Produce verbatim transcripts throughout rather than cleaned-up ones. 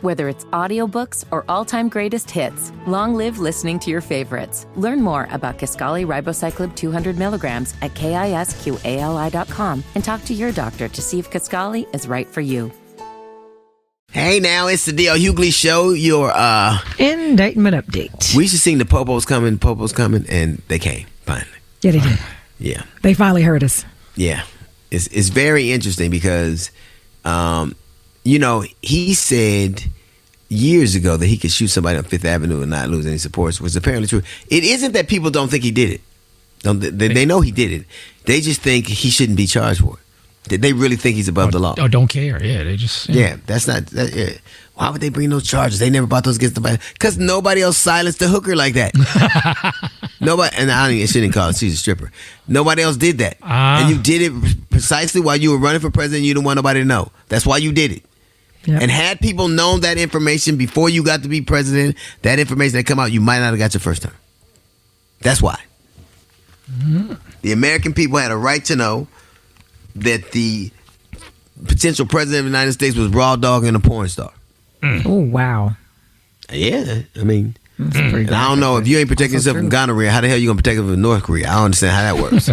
Whether it's audiobooks or all-time greatest hits, long live listening to your favorites. Learn more about Kisqali Ribociclib two hundred milligrams at kisqali dot com and talk to your doctor to see if Kisqali is right for you. Hey now, it's the D L Hughley Show, your uh indictment update. We should sing the Popos coming, Popos coming, and they came, finally. Yeah, they did. Yeah. They finally heard us. Yeah. It's it's very interesting because um you know, he said years ago that he could shoot somebody on Fifth Avenue and not lose any supports, which is apparently true. It isn't that people don't think he did it. Don't, they, they know he did it. They just think he shouldn't be charged for it. They really think he's above or, the law. Or don't care. Yeah, they just... Yeah, yeah that's not... That, yeah. Why would they bring those charges? They never brought those against nobody. Because nobody else silenced the hooker like that. Nobody... And I don't even... I shouldn't call it. She's a stripper. Nobody else did that. Uh, and you did it precisely while you were running for president. You didn't want nobody to know. That's why you did it. Yep. And had people known that information before you got to be president, that information that come out, you might not have got your first term. That's why. Mm-hmm. The American people had a right to know that the potential president of the United States was raw dog and a porn star. Mm. Oh, wow. Yeah, I mean, mm. and I don't know, if you ain't protecting yourself from gonorrhea, how the hell you going to protect yourself from North Korea? I don't understand how that works.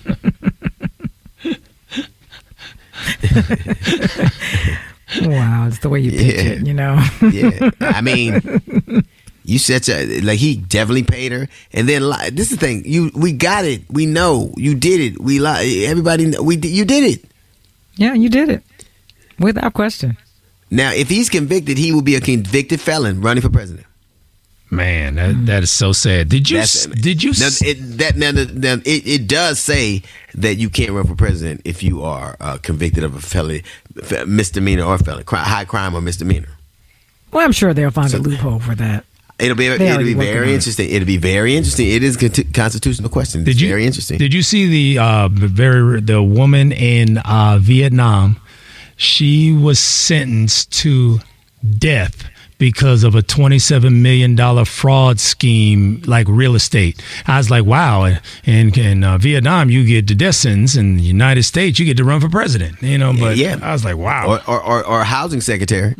Wow, it's the way you pitch yeah. it, you know. Yeah, I mean, you said to, like he definitely paid her, and then this is the thing. You, we got it. We know you did it. We li- everybody, we you did it. Yeah, you did it without question. Now, if he's convicted, he will be a convicted felon running for president. Man, that, that is so sad. Did you? That's, did you? Now, it, that now, now it, it does say that you can't run for president if you are uh, convicted of a felony, misdemeanor or felony, high crime or misdemeanor. Well, I'm sure they'll find so, a loophole for that. It'll be they it'll be very interesting. It'll be very interesting. It is a constitutional question. It's did you, very interesting. Did you see the uh, very the woman in uh, Vietnam? She was sentenced to death because of a twenty-seven million dollars fraud scheme, like real estate. I was like, wow. And in uh, Vietnam, you get the death sentence. In the United States, you get to run for president. You know, but yeah. I was like, wow. Or or, or, or housing secretary.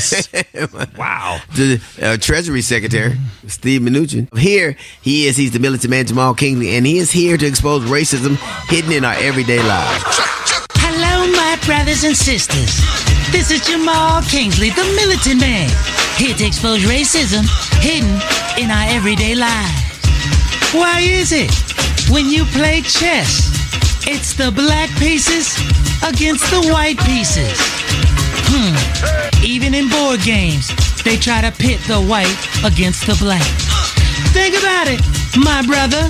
Wow. The uh, Treasury Secretary, Steve Mnuchin. Here he is. He's the militant man, Jamal Kingsley, and he is here to expose racism hidden in our everyday lives. Hello, my brothers and sisters. This is Jamal Kingsley, the militant man, here to expose racism hidden in our everyday lives. Why is it when you play chess, it's the black pieces against the white pieces? Hmm. Even in board games, they try to pit the white against the black. Think about it, my brother.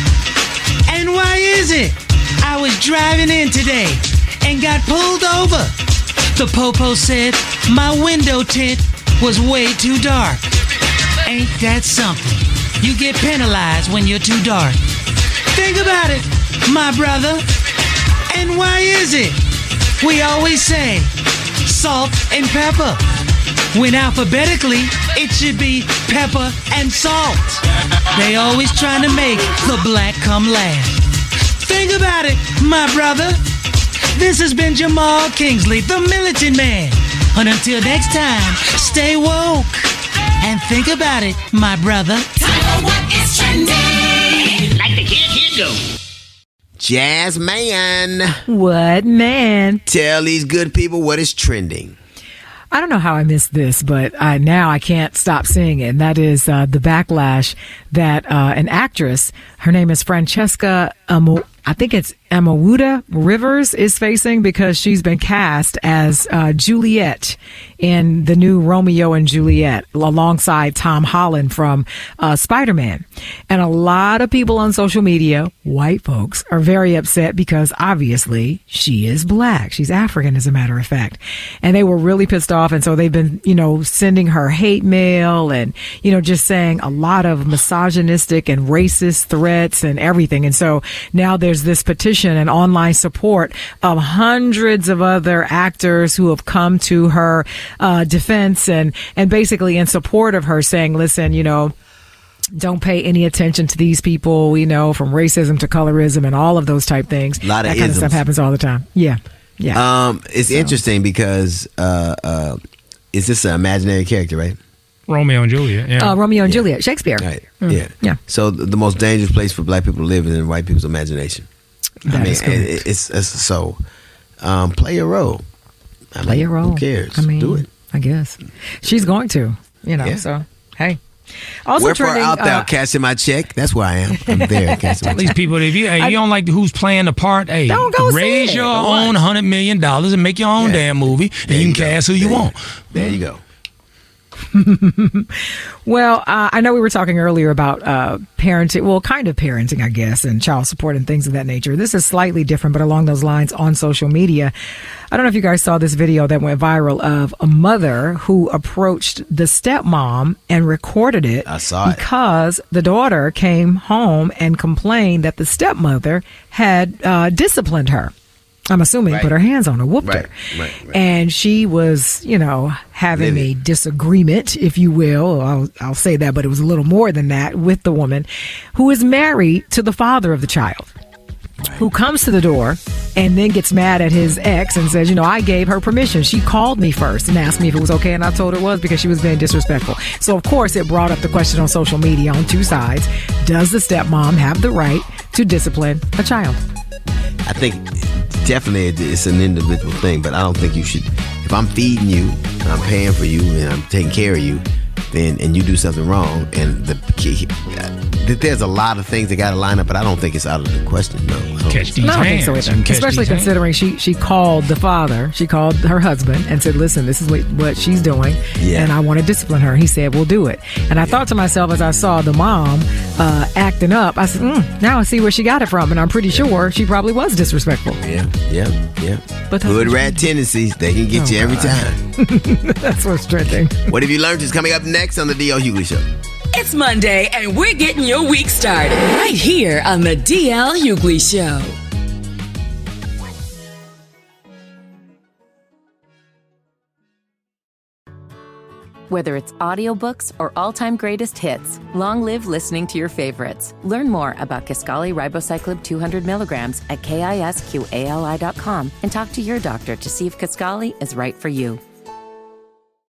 And why is it I was driving in today and got pulled over? The popo said my window tint was way too dark. Ain't that something? You get penalized when you're too dark. Think about it, my brother. And why is it we always say salt and pepper, when alphabetically it should be pepper and salt? They always trying to make the black come last. Think about it, my brother. This has been Jamal Kingsley, the militant man. And until next time, stay woke and think about it, my brother. Time for what is trending. Like the kid, here go. Jazz man. What man? Tell these good people what is trending. I don't know how I missed this, but I, now I can't stop seeing it. And that is uh, the backlash that uh, an actress, her name is Francesca Amo- I think it's Amawuda Rivers, is facing because she's been cast as uh, Juliet in the new Romeo and Juliet alongside Tom Holland from uh, Spider-Man. And a lot of people on social media, white folks, are very upset because obviously she is black. She's African, as a matter of fact. And they were really pissed off. And so they've been, you know, sending her hate mail and, you know, just saying a lot of misogynistic and racist threats and everything. And so now there's this petition and online support of hundreds of other actors who have come to her uh, defense and, and basically in support of her, saying, listen, you know, don't pay any attention to these people, you know, from racism to colorism and all of those type things. A lot of that kind isms. of stuff happens all the time. Yeah. Yeah. Um, it's so. interesting because uh, uh, is this an imaginary character, right? Romeo and Juliet. Yeah. Uh, Romeo and Yeah. Juliet, Shakespeare. Right. Mm. Yeah. Yeah. So the, the most dangerous place for black people to live is in white people's imagination. That I mean, is correct. it, it's, it's so. Um, play your role. I Play mean, your role. Who cares? I mean, do it. I guess she's going to. You know. Yeah. So hey. Also Wherefore trending. out there uh, cashing my check. That's where I am. I'm there cashing my These check. people, if you, hey, you don't like who's playing the part, hey, Don't go see raise it. your What? own hundred million dollars and make your own Yeah. damn movie, and There you you can go. cast who you There you want. There you go. Well, uh, I know we were talking earlier about uh, parenting, well, kind of parenting, I guess, and child support and things of that nature. This is slightly different, but along those lines on social media. I don't know if you guys saw this video that went viral of a mother who approached the stepmom and recorded it. I saw it. Because the daughter came home and complained that the stepmother had uh, disciplined her. I'm assuming Right. put her hands on her, whooped Right, her. right, right. And she was, you know, having Livid. a disagreement, if you will. I'll, I'll say that, but it was a little more than that with the woman who is married to the father of the child, who comes to the door and then gets mad at his ex and says, you know, I gave her permission. She called me first and asked me if it was okay, and I told her it was because she was being disrespectful. So, of course, it brought up the question on social media on two sides. Does the stepmom have the right to discipline a child? I think definitely it- it's an individual thing, but I don't think you should. If I'm feeding you, and I'm paying for you, and I'm taking care of you, then and you do something wrong, and the kid, uh, there's a lot of things that got to line up, but I don't think it's out of the question. No, I don't Catch these No, I don't hands. think so You either. catch Especially these hands. considering she she called the father, she called her husband and said, "Listen, this is what, what she's doing, Yeah. and I want to discipline her." He said, "We'll do it." And I thought to myself as I saw the mom uh, acting up, I said, mm, "Now I see where she got it from," and I'm pretty sure she probably was disrespectful. Yeah, yeah, yeah. But that's Hood what rat tendencies, they can get Oh, you every God. time. That's what's trending. What have you learned is coming up next on the D L Hughley Show. It's Monday, and we're getting your week started right here on the D L Hughley Show. Whether it's audiobooks or all-time greatest hits, long live listening to your favorites. Learn more about Kisqali Ribociclib two hundred milligrams at kisqali dot com and talk to your doctor to see if Kisqali is right for you.